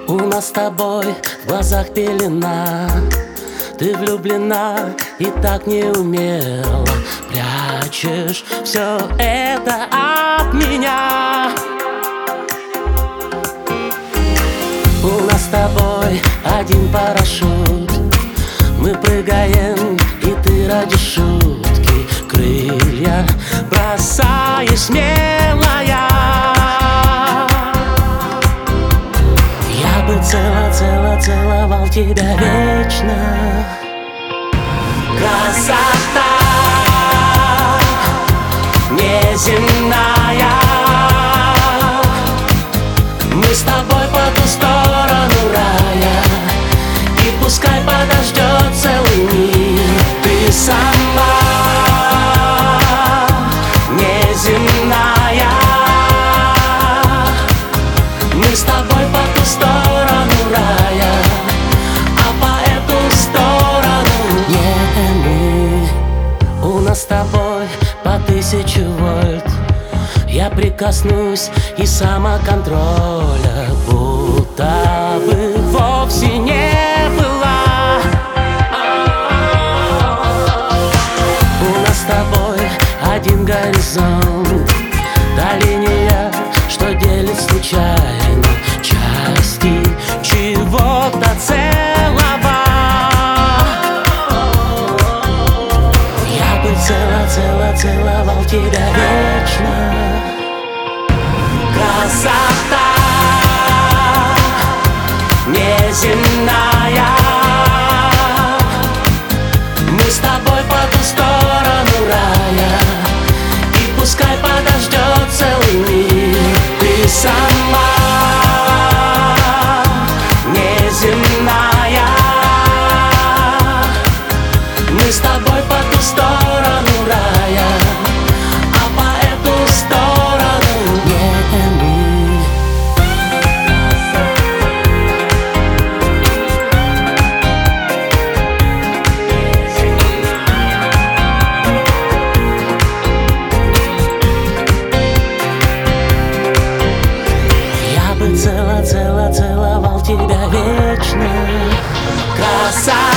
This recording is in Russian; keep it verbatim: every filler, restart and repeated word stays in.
У нас с тобой в глазах пелена. Ты влюблена и так неумело прячешь все это от меня. У нас с тобой один парашют. Мы прыгаем, и ты ради шутки крылья бросаешь смелая. Я бы цело-цело целовал тебя вечно. Красота неземная. Мы с тобой по ту сторону рая, и пускай подождет целый мир. Ты сама неземная. Мы с тобой по ту сторону рая, а по эту сторону не мы. У нас с тобой по тысячу вольт. Я прикоснусь, и самоконтроля будто бы вовсе не было. У нас с тобой один горизонт, та линия, что делит случайно части чего-то целого. Я бы цело-цело целовал тебя вечно. Красота неземная. Мы с тобой по ту сторону рая, и пускай подождет целый мир. Ты сама неземная. Мы с тобой по ту сторону рая, а по эту сторону не мы. Я бы цело-цело целовал тебя вечно. Красота